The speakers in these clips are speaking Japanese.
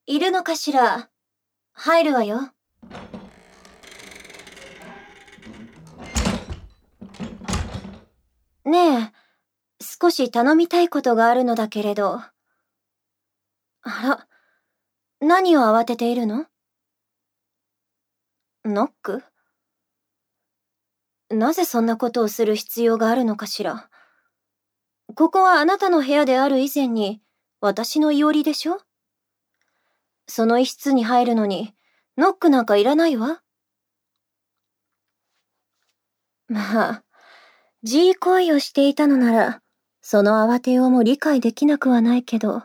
いるのかしら？入るわよ。ねえ、少し頼みたいことがあるのだけれど。あら、何を慌てているの？ノック？なぜそんなことをする必要があるのかしら。ここはあなたの部屋である以前に、私のいおりでしょ？その一室に入るのに、ノックなんかいらないわ。まあ、自慰行為をしていたのなら、その慌てようも理解できなくはないけど。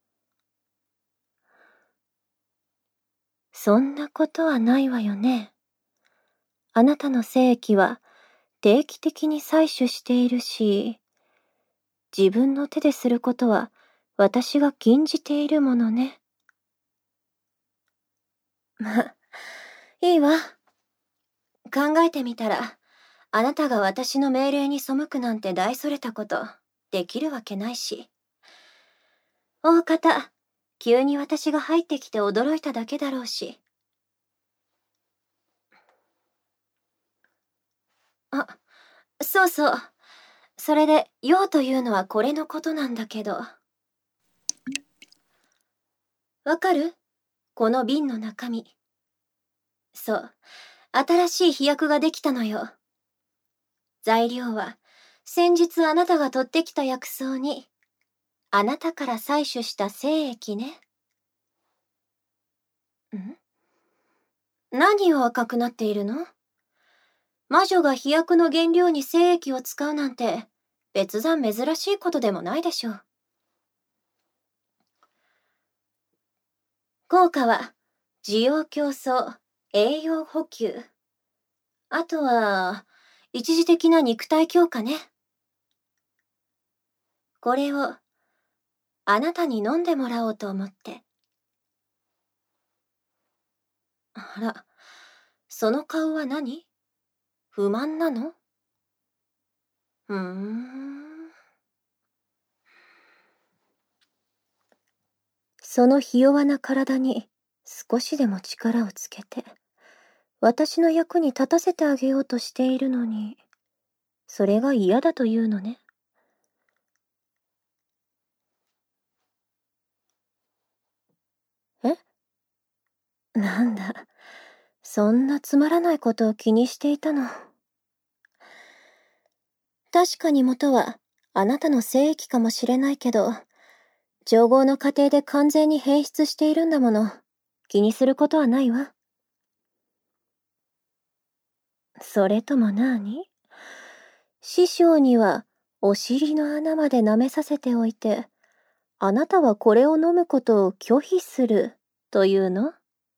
そんなことはないわよね。あなたの精液は定期的に採取しているし、自分の手ですることは私が禁じているものね。まあ、いいわ。考えてみたら、あなたが私の命令に背くなんて大それたこと、できるわけないし。大方、急に私が入ってきて驚いただけだろうし。あ、そうそう。それで、用というのはこれのことなんだけど。わかる？この瓶の中身。そう。新しい飛躍ができたのよ。材料は、先日あなたが取ってきた薬草に、あなたから採取した精液ね。何を赤くなっているの？魔女が飛躍の原料に精液を使うなんて、別段珍しいことでもないでしょう。効果は、滋養強壮、栄養補給。あとは、一時的な肉体強化ね。これを、あなたに飲んでもらおうと思って。あら、その顔は何？不満なの？そのひ弱な体に少しでも力をつけて、私の役に立たせてあげようとしているのに、それが嫌だというのね。え？なんだ、そんなつまらないことを気にしていたの。確かに元はあなたの精液かもしれないけど、調合の過程で完全に変質しているんだもの。気にすることはないわ。それとも何？師匠にはお尻の穴まで舐めさせておいて、あなたはこれを飲むことを拒否するというの？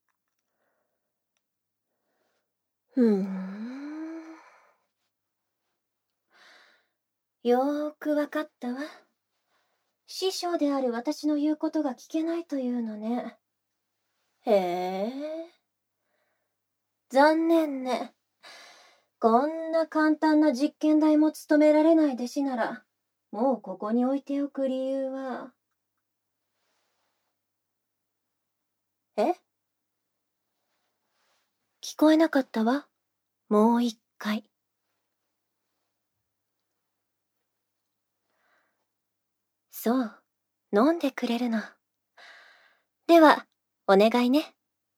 よーくわかったわ。師匠である私の言うことが聞けないというのね。へえ。残念ね。こんな簡単な実験台も務められない弟子なら、もうここに置いておく理由は。え？聞こえなかったわ。もう一回。そう、飲んでくれるの。では、お願いね。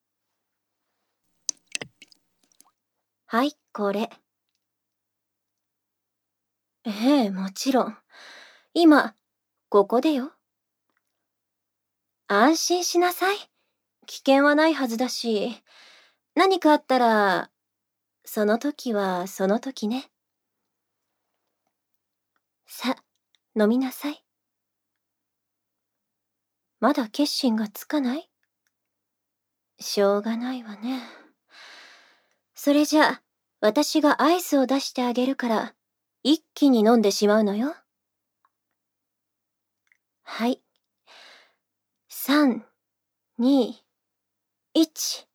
はい、これ。ええ、もちろん。今、ここでよ。安心しなさい。危険はないはずだし、何かあったら、その時はその時ね。さ、飲みなさい。まだ決心がつかない？しょうがないわね。それじゃあ、私が合図を出してあげるから、一気に飲んでしまうのよ。はい。3、2、1。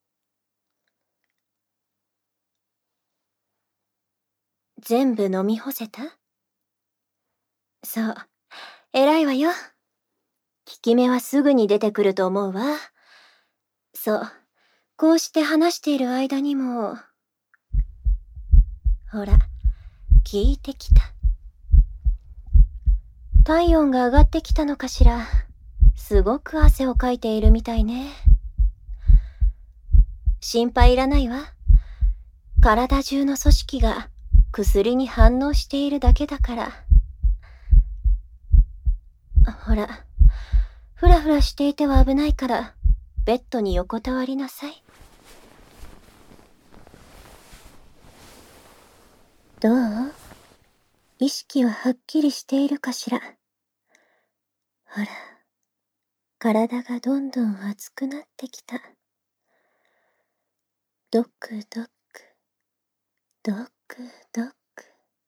全部飲み干せた？そう。偉いわよ。効き目はすぐに出てくると思うわ。 そう、こうして話している間にも、ほら、聞いてきた。体温が上がってきたのかしら。すごく汗をかいているみたいね。心配いらないわ。体中の組織が薬に反応しているだけだから。ほら、ふらふらしていては危ないから、ベッドに横たわりなさい。どう？意識ははっきりしているかしら。ほら、体がどんどん熱くなってきた。ドクドク、ドクドク。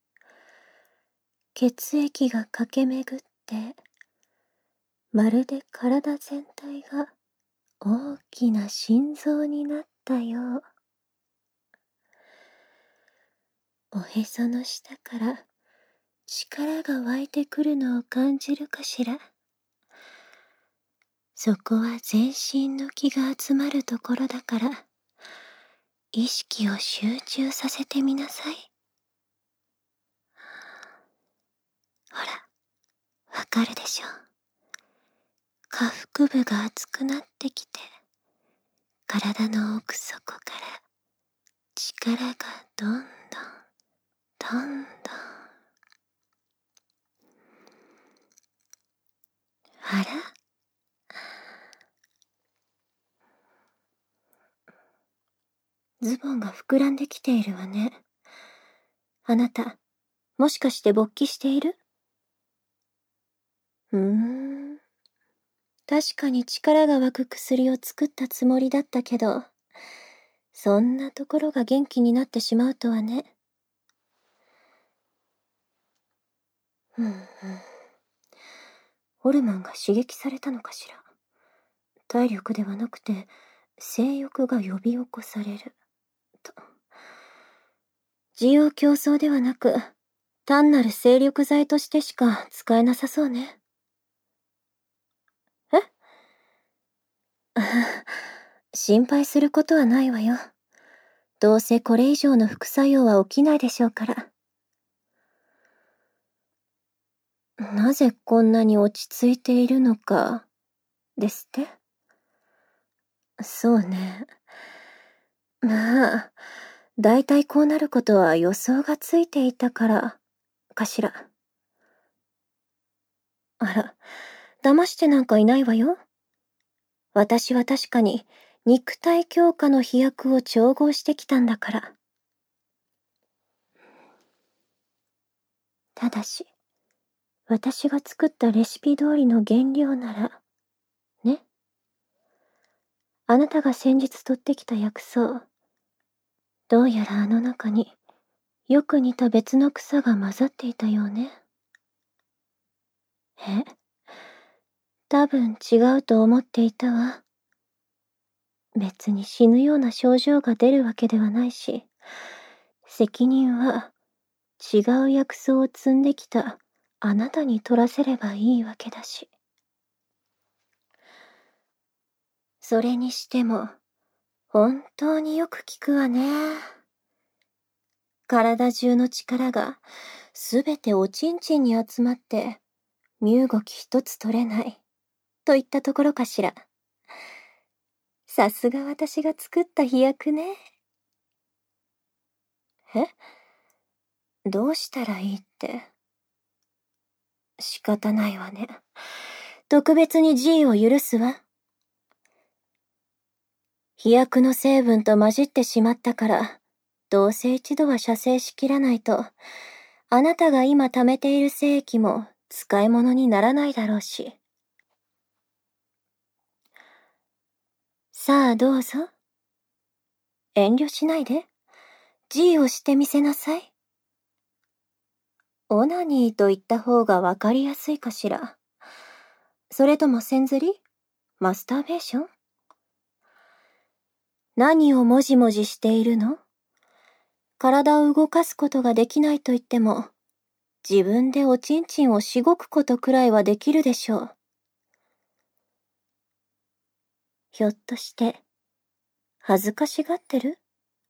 血液が駆け巡って、まるで体全体が大きな心臓になったよう。おへその下から力が湧いてくるのを感じるかしら。そこは全身の気が集まるところだから、意識を集中させてみなさい。ほら、わかるでしょ。下腹部が熱くなってきて、体の奥底から力がどんどん、どんどん。あら？ズボンが膨らんできているわね。あなた、もしかして勃起している？確かに力が湧く薬を作ったつもりだったけど、そんなところが元気になってしまうとはね。ホルモンが刺激されたのかしら。体力ではなくて、性欲が呼び起こされる。と。需要競争ではなく、単なる精力剤としてしか使えなさそうね。え？心配することはないわよ。どうせこれ以上の副作用は起きないでしょうから。なぜこんなに落ち着いているのか、ですって？そうね。まあ、だいたいこうなることは予想がついていたから、かしら。あら、騙してなんかいないわよ。私は確かに肉体強化の飛躍を調合してきたんだから。ただし、私が作ったレシピ通りの原料なら、ね。あなたが先日取ってきた薬草、どうやらあの中によく似た別の草が混ざっていたようね。多分違うと思っていたわ。別に死ぬような症状が出るわけではないし、責任は違う薬草を摘んできたあなたに取らせればいいわけだし。それにしても、本当によく効くわね。体中の力がすべておちんちんに集まって、身動き一つ取れない、といったところかしら。さすが私が作った飛躍ね。どうしたらいいって。仕方ないわね。特別に G を許すわ。飛躍の成分と混じってしまったから、どうせ一度は射精しきらないと、あなたが今貯めている精液も使い物にならないだろうし。さあどうぞ。遠慮しないで。G をしてみせなさい。オナニーと言った方がわかりやすいかしら。それとも線ずり？マスターベーション？何をもじもじしているの？体を動かすことができないと言っても、自分でおちんちんをしごくことくらいはできるでしょう。ひょっとして、 恥ずかしがってる？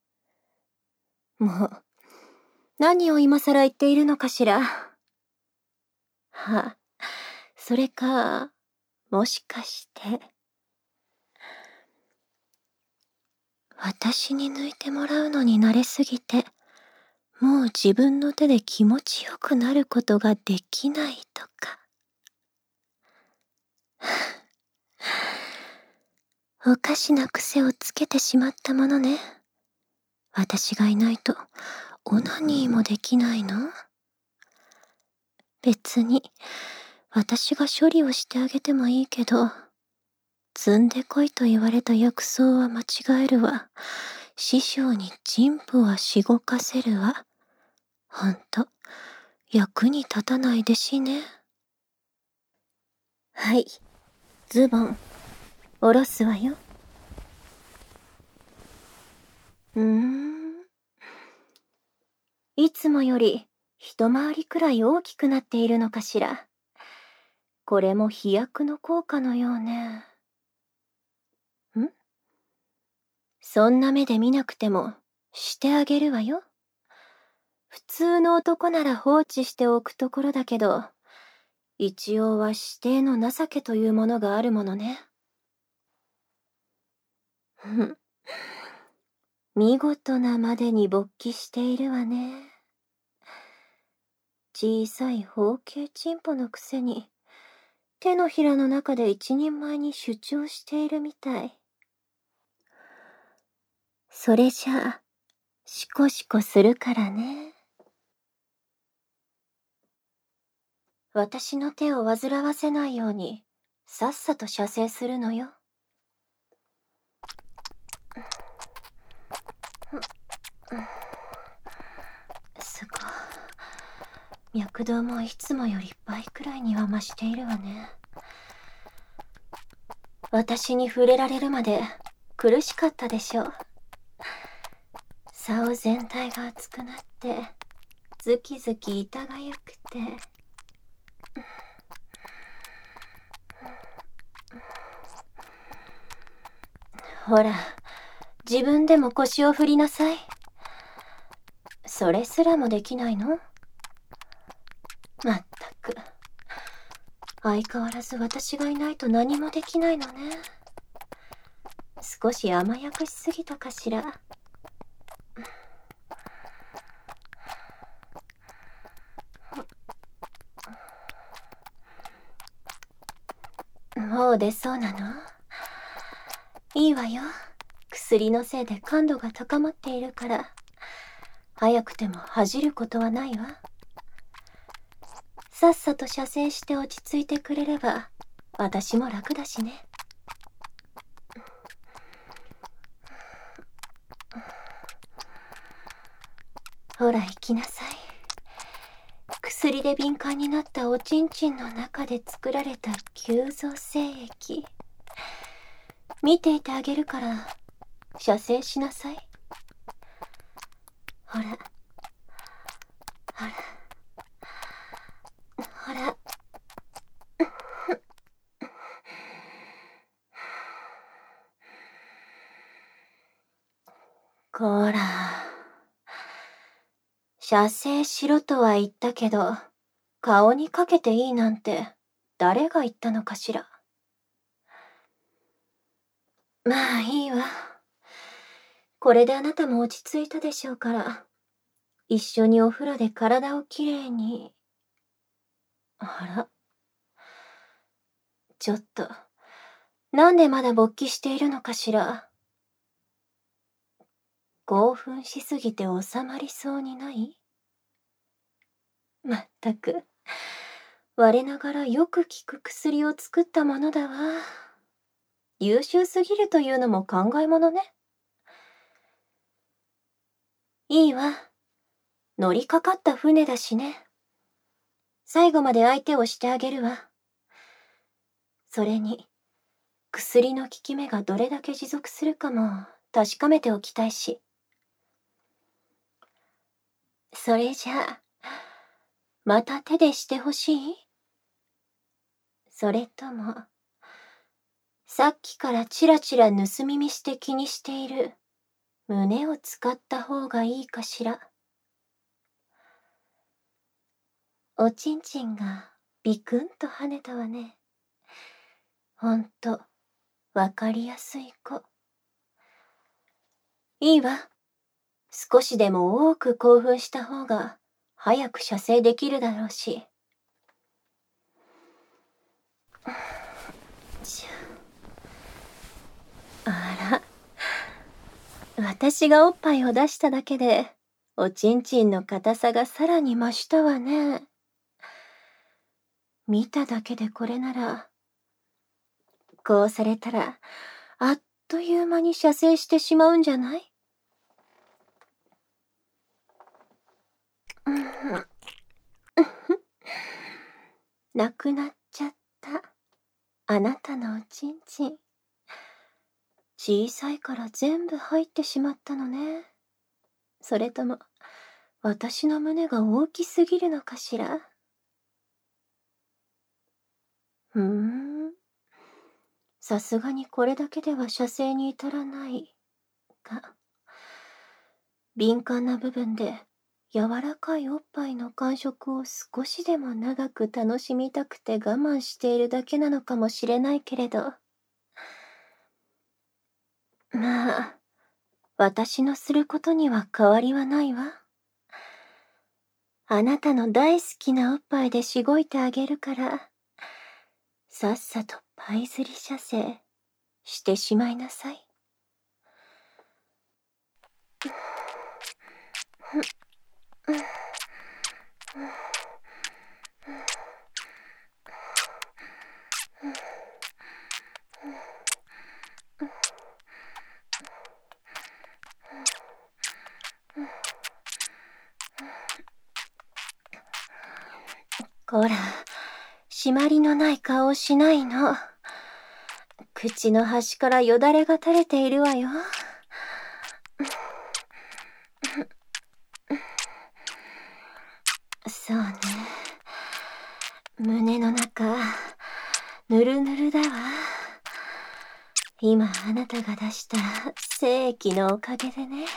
もう、何を今更言っているのかしら。それか、もしかして。私に抜いてもらうのに慣れすぎて、もう自分の手で気持ちよくなることができないとか。おかしな癖をつけてしまったものね。私がいないと、オナニーもできないの？別に、私が処理をしてあげてもいいけど、積んでこいと言われた薬草は間違えるわ。師匠に人夫はしごかせるわ。ほんと、役に立たない弟子ね。はい、ズボン、下ろすわよ。いつもより一回りくらい大きくなっているのかしら。これも飛躍の効果のようね。そんな目で見なくてもしてあげるわよ。普通の男なら放置しておくところだけど、一応は指定の情けというものがあるものね。見事なまでに勃起しているわね。小さい包茎チンポのくせに、手のひらの中で一人前に主張しているみたい。それじゃあ、シコシコするからね。私の手を煩わせないように、さっさと射精するのよ。すごい。脈動もいつもより倍くらいには増しているわね。私に触れられるまで苦しかったでしょう。竿全体が熱くなって、ズキズキ痛がゆくて。ほら、自分でも腰を振りなさい。それすらもできないの？まったく。相変わらず私がいないと何もできないのね。少し甘やかしすぎたかしら。もう出そうなの？いいわよ。薬のせいで感度が高まっているから、早くても恥じることはないわ。さっさと射精して落ち着いてくれれば、私も楽だしね。ほら行きなさい。薬で敏感になったおちんちんの中で作られた急増精液。見ていてあげるから、射精しなさい。ほら。ほら。ほら。こら。射精しろとは言ったけど、顔にかけていいなんて誰が言ったのかしら。まあいいわ。これであなたも落ち着いたでしょうから、一緒にお風呂で体をきれいに。あら。ちょっと、なんでまだ勃起しているのかしら。興奮しすぎて収まりそうにない？まったく、我ながらよく効く薬を作ったものだわ。優秀すぎるというのも考えものね。いいわ。乗りかかった船だしね。最後まで相手をしてあげるわ。それに、薬の効き目がどれだけ持続するかも確かめておきたいし。それじゃあ、また手でしてほしい？それとも、 さっきからチラチラ盗み見して気にしている胸を使った方がいいかしら。おちんちんがビクンと跳ねたわね。ほんと、わかりやすい子。いいわ。少しでも多く興奮した方が早く射精できるだろうし。あら、私がおっぱいを出しただけで、おちんちんの硬さがさらに増したわね。見ただけでこれなら、こうされたら、あっという間に射精してしまうんじゃない？なくなっちゃった。あなたのおちんちん。小さいから全部入ってしまったのね。それとも、私の胸が大きすぎるのかしら。さすがにこれだけでは射精に至らないが、敏感な部分で柔らかいおっぱいの感触を少しでも長く楽しみたくて我慢しているだけなのかもしれないけれど、まあ、私のすることには変わりはないわ。あなたの大好きなおっぱいでしごいてあげるから、さっさとパイ釣り射精してしまいなさい。こら、締まりのない顔をしないの。口の端からよだれが垂れているわよ。そうね。胸の中、ぬるぬるだわ。今あなたが出した精液のおかげでね。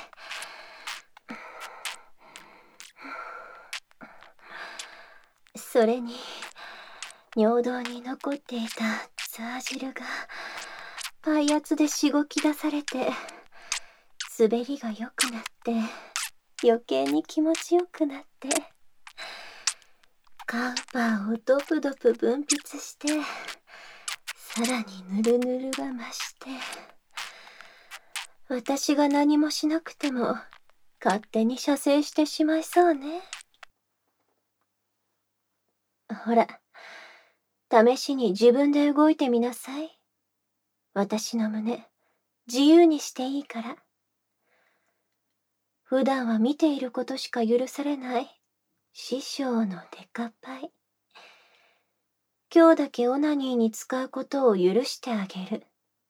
それに、尿道に残っていたザー汁がパイ圧でしごき出されて、滑りが良くなって、余計に気持ちよくなって、カウパーをドプドプ分泌して、さらにぬるぬるが増して、私が何もしなくても勝手に射精してしまいそうね。ほら、試しに自分で動いてみなさい。私の胸、自由にしていいから。普段は見ていることしか許されない師匠のデカパイ。今日だけオナニーに使うことを許してあげる。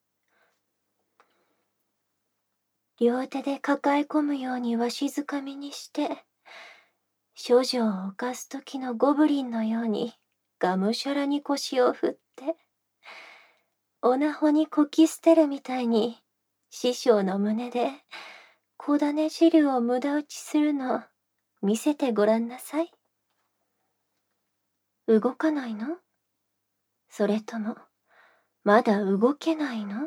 両手で抱え込むようにわしづかみにして、処女を犯す時のゴブリンのようにがむしゃらに腰を振って、オナホにこき捨てるみたいに師匠の胸で小種汁を無駄打ちするの見せてごらんなさい。動かないの？それともまだ動けないの？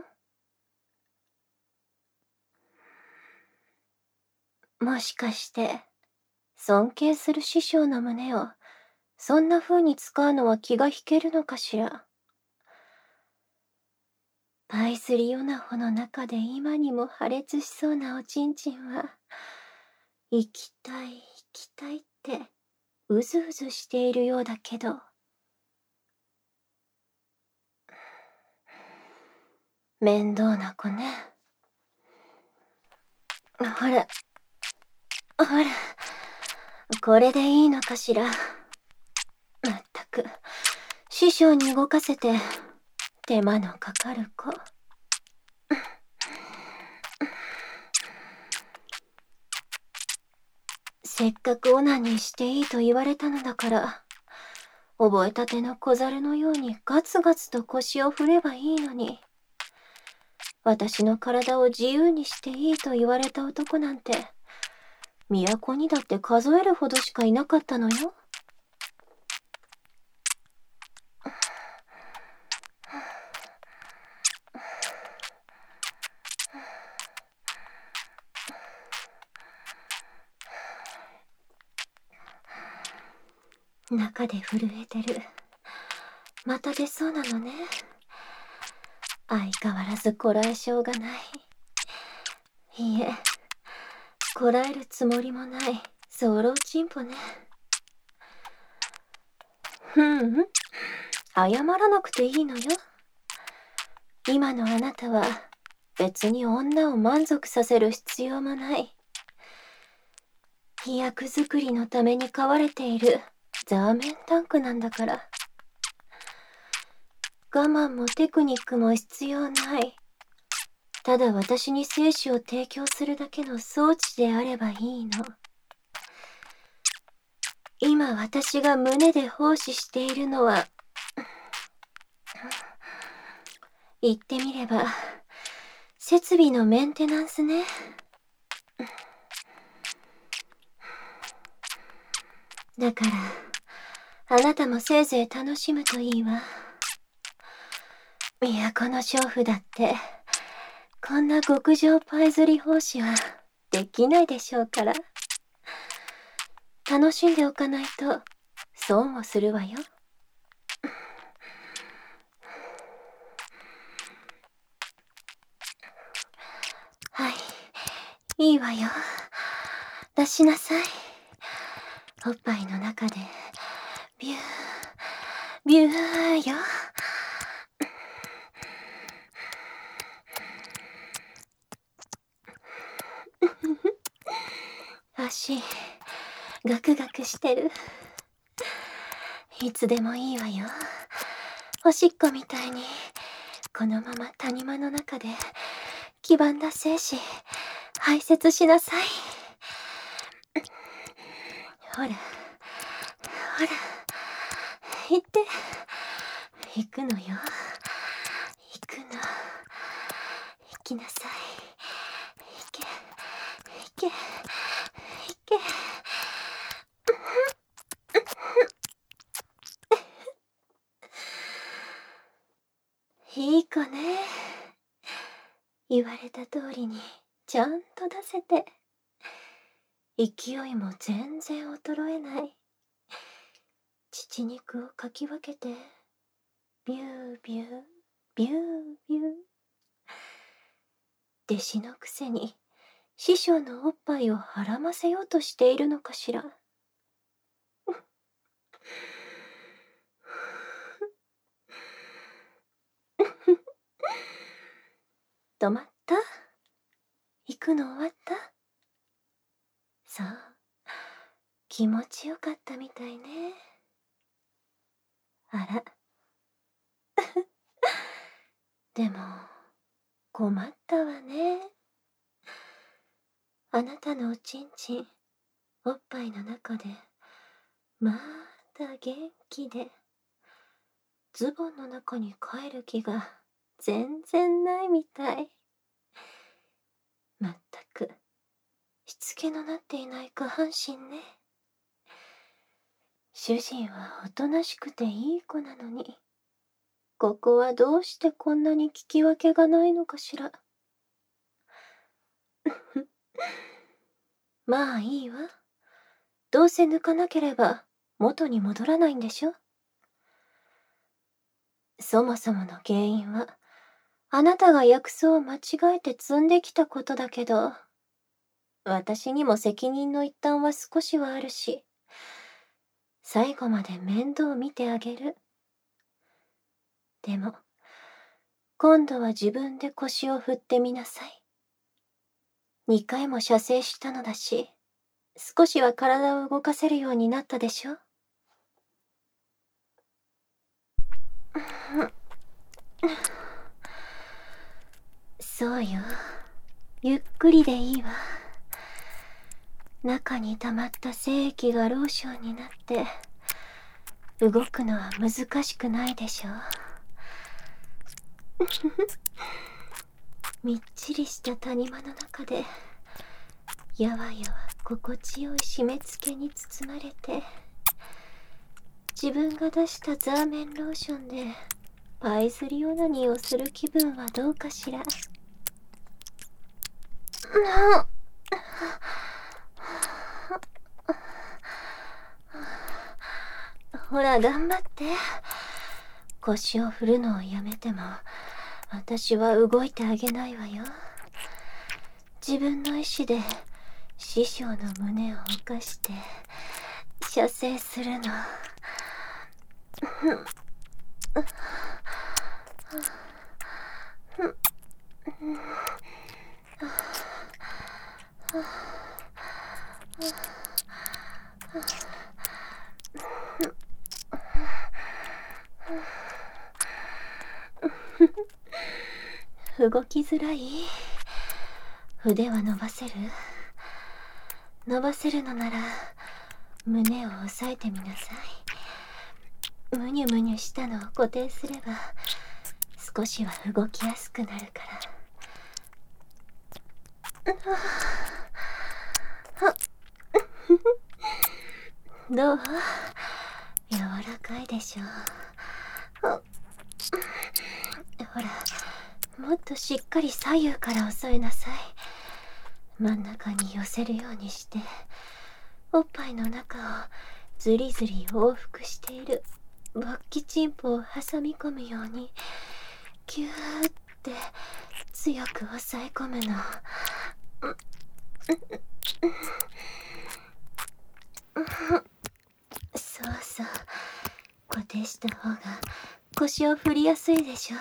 もしかして尊敬する師匠の胸をそんな風に使うのは気が引けるのかしら。パイスリオナホの中で今にも破裂しそうなおちんちんは、行きたい行きたいってうずうずしているようだけど、面倒な子ね。ほら、ほら、これでいいのかしら。まったく、師匠に動かせて手間のかかる子。せっかくオナニーしていいと言われたのだから、覚えたての小猿のようにガツガツと腰を振ればいいのに。 私の体を自由にしていいと言われた男なんて、都にだって数えるほどしかいなかったのよ。中で震えてる。また出そうなのね。相変わらずこらえ性がない。いいえ、こらえるつもりもない、早漏チンポね。謝らなくていいのよ。今のあなたは別に女を満足させる必要もない。飛躍作りのために飼われているザーメンタンクなんだから。我慢もテクニックも必要ない。ただ私に精子を提供するだけの装置であればいいの。今私が胸で奉仕しているのは、言ってみれば設備のメンテナンスね。だからあなたもせいぜい楽しむといいわ。都の娼婦だってこんな極上パイ釣り奉仕はできないでしょうから。楽しんでおかないと損をするわよ。はい、いいわよ。出しなさい。おっぱいの中でビュービューよ。足ガクガクしてる。いつでもいいわよ。おしっこみたいにこのまま谷間の中で黄ばんだ精子排泄しなさい。ほらほら行って行くのよ。行くの。行きなさい。行け行け行け。いい子ね。言われた通りにちゃんと出せて、勢いも全然衰えない。乳肉をかき分けてビュービュービュービュー。弟子のくせに師匠のおっぱいをはらませようとしているのかしら。止まった？行くの終わった？そう、気持ちよかったみたいね。あらでも困ったわね。あなたのおちんちんおっぱいの中でまだ元気で、ズボンの中に帰る気が全然ないみたい。まったくしつけのなっていない下半身ね。主人はおとなしくていい子なのに、ここはどうしてこんなに聞き分けがないのかしら。まあいいわ。どうせ抜かなければ元に戻らないんでしょ。そもそもの原因はあなたが薬草を間違えて摘んできたことだけど、私にも責任の一端は少しはあるし、最後まで面倒見てあげる。でも今度は自分で腰を振ってみなさい。2回も射精したのだし、少しは体を動かせるようになったでしょ。そうよ、ゆっくりでいいわ。中に溜まった精液がローションになって動くのは難しくないでしょう。 みっちりした谷間の中でやわやわ心地よい締め付けに包まれて、自分が出したザーメンローションでパイズリオナニーをする気分はどうかしら。ほら頑張って。腰を振るのをやめても私は動いてあげないわよ。自分の意志で師匠の胸を犯して射精するの。動きづらい？腕は伸ばせる？伸ばせるのなら胸を押さえてみなさい。むにゅむにゅしたのを固定すれば少しは動きやすくなるから。どう？柔らかいでしょ。ほら、もっとしっかり左右から押さえなさい。真ん中に寄せるようにしておっぱいの中をずりずり往復している勃起チンポを挟み込むようにギューって強く押さえ込むの。そうそう、固定した方が腰を振りやすいでしょ。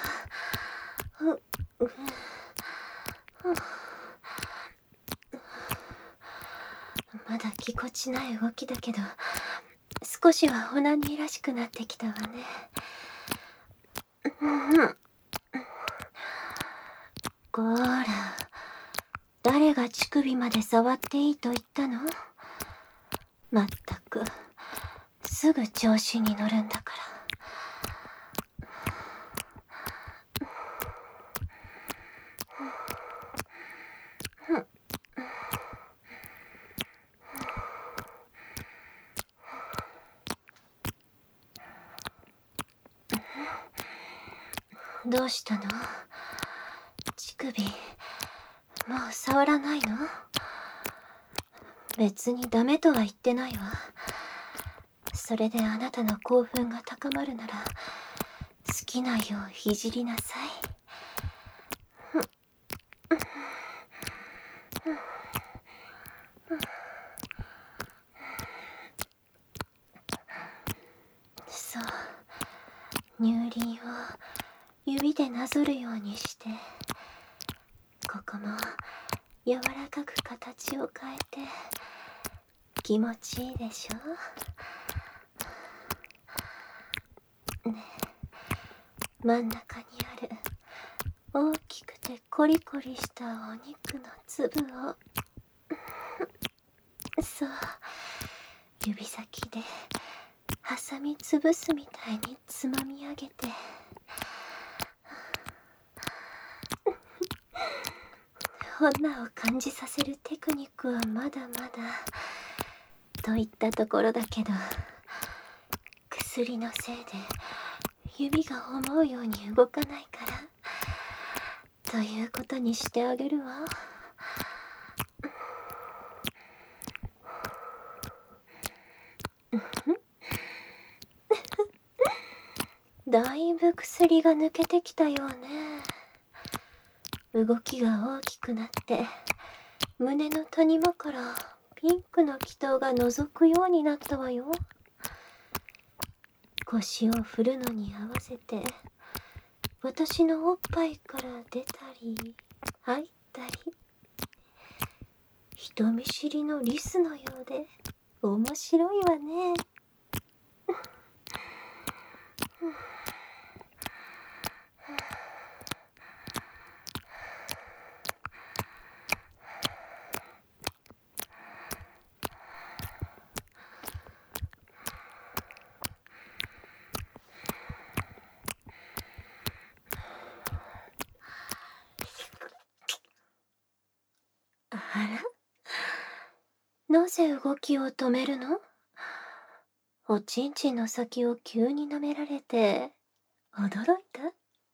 まだぎこちない動きだけど少しはオナニーらしくなってきたわね。こーら、誰が乳首まで触っていいと言ったの？まったくすぐ調子に乗るんだから。どうしたの？乳首もう触らないの？別にダメとは言ってないわ。それであなたの興奮が高まるなら好きなよういじりなさい。そう、乳輪を指でなぞるようにして、ここも柔らかく形を変えて気持ちいいでしょ。ねえ、真ん中にある大きくてコリコリしたお肉の粒をそう、指先で挟みつぶすみたいにつまみ上げて女を感じさせるテクニックはまだまだといったところだけど、薬のせいで指が思うように動かないからということにしてあげるわ。だいぶ薬が抜けてきたようね。動きが大きくなって胸の谷間からピンクの気筒が覗くようになったわよ。腰を振るのに合わせて私のおっぱいから出たり入ったり、人見知りのリスのようで面白いわね。 ら、なぜ動きを止めるの？おちんちんの先を急に舐められて、驚いた？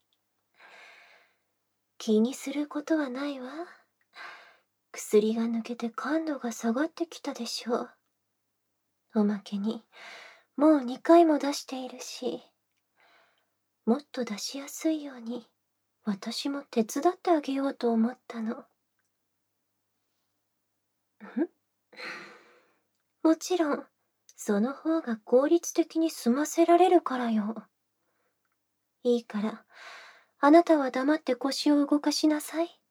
気にすることはないわ。薬が抜けて感度が下がってきたでしょう。おまけに、もう2回も出しているし、もっと出しやすいように、私も手伝ってあげようと思ったの。もちろん、その方が効率的に済ませられるからよ。いいから、あなたは黙って腰を動かしなさい。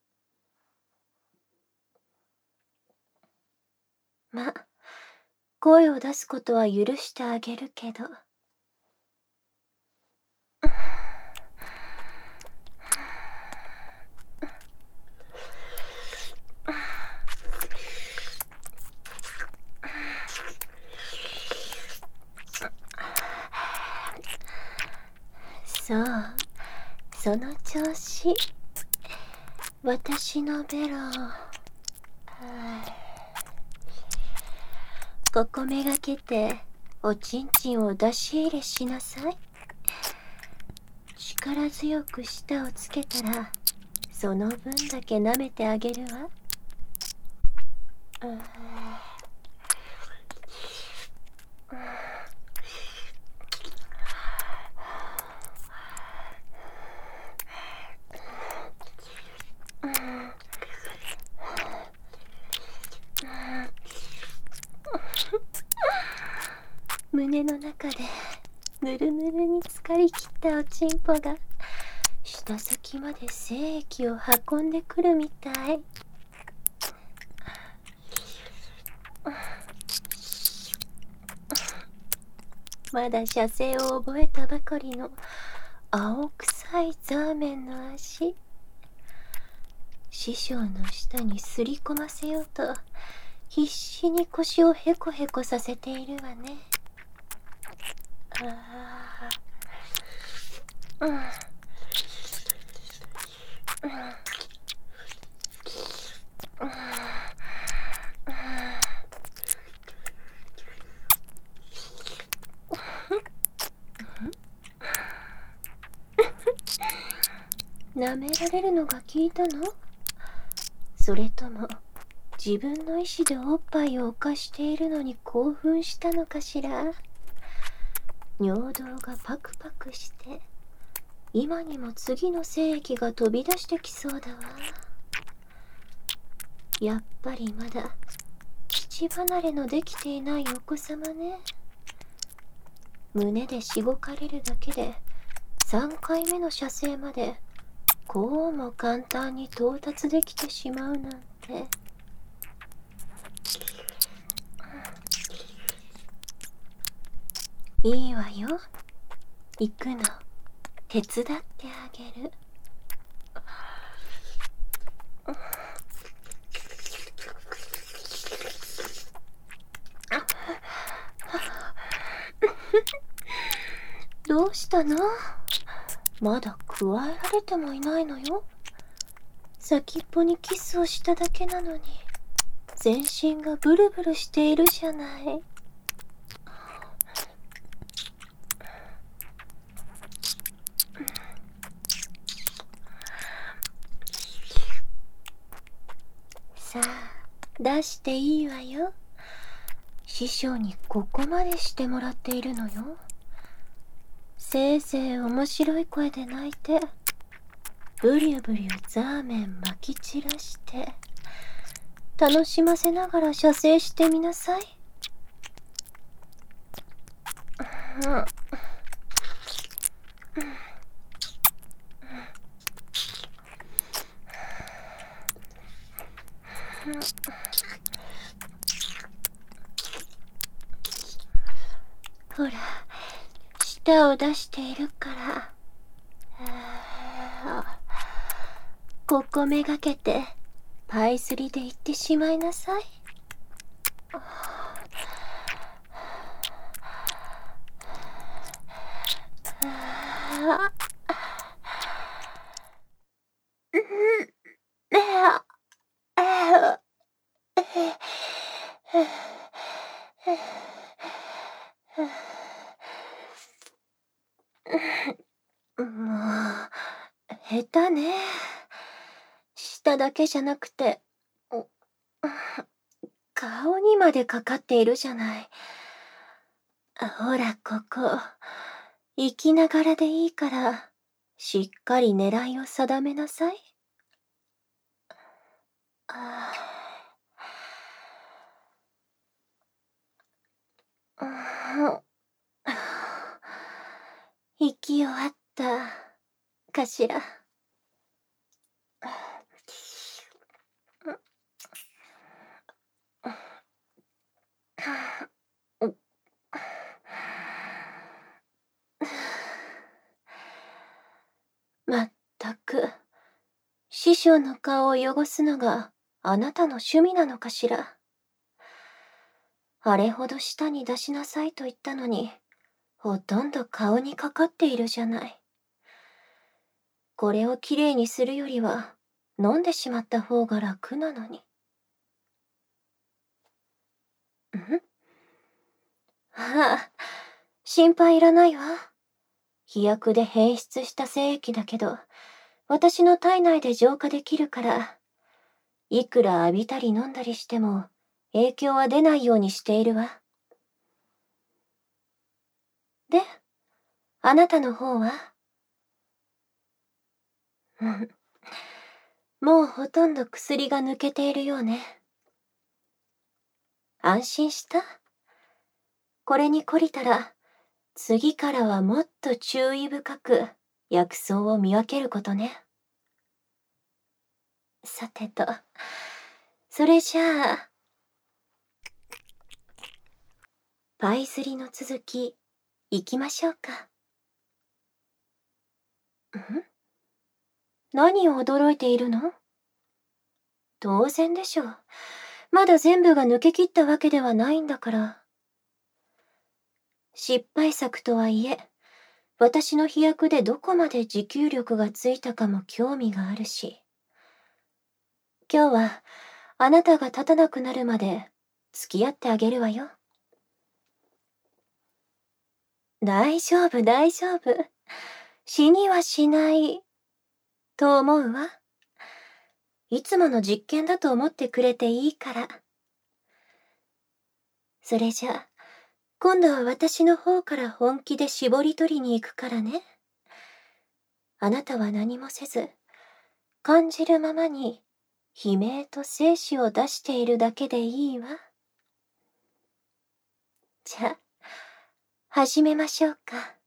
ま、声を出すことは許してあげるけど。そう、その調子。私のベロ。ここめがけて、おちんちんを出し入れしなさい。力強く舌をつけたら、その分だけ舐めてあげるわ。胸の中でぬるぬるに浸かりきったおちんぽが舌先まで精液を運んでくるみたい。まだ射精を覚えたばかりの青臭いザーメンの足。師匠の下にすり込ませようと必死に腰をヘコヘコさせているわね。舐められるのが効いたの？それとも自分の意志でおっぱいを犯しているのに興奮したのかしら？尿道がパクパクして今にも次の精液が飛び出してきそうだわ。やっぱりまだ乳離れのできていないお子様ね。胸でしごかれるだけで3回目の射精までこうも簡単に到達できてしまうなんて。いいわよ。行くの手伝ってあげる。どうしたの？まだ加えられてもいないのよ。先っぽにキスをしただけなのに全身がブルブルしているじゃない。さあ出していいわよ。師匠にここまでしてもらっているのよ。せいぜい面白い声で泣いてブリュブリュザーメンまき散らして楽しませながら射精してみなさい。ほら、舌を出しているから。ここめがけてパイスリで行ってしまいなさい。 下だけじゃなくて、顔にまでかかっているじゃない。ほら、ここ。生きながらでいいから、しっかり狙いを定めなさい。ああ、生き終わったかしら。まったく、師匠の顔を汚すのがあなたの趣味なのかしら。あれほど舌に出しなさいと言ったのに、ほとんど顔にかかっているじゃない。これをきれいにするよりは、飲んでしまった方が楽なのに。ああ、心配いらないわ。飛躍で変質した精液だけど、私の体内で浄化できるから、いくら浴びたり飲んだりしても、影響は出ないようにしているわ。で、あなたの方は？もうほとんど薬が抜けているようね。安心した？これに懲りたら、次からはもっと注意深く薬草を見分けることね。さてと、それじゃあ、パイ釣りの続き、行きましょうか。何を驚いているの？当然でしょう。まだ全部が抜けきったわけではないんだから。失敗作とはいえ、私の飛躍でどこまで持久力がついたかも興味があるし。今日はあなたが立たなくなるまで付き合ってあげるわよ。大丈夫、大丈夫。死にはしない、と思うわ。いつもの実験だと思ってくれていいから。それじゃ、今度は私の方から本気で絞り取りに行くからね。あなたは何もせず、感じるままに悲鳴と精子を出しているだけでいいわ。じゃあ、始めましょうか。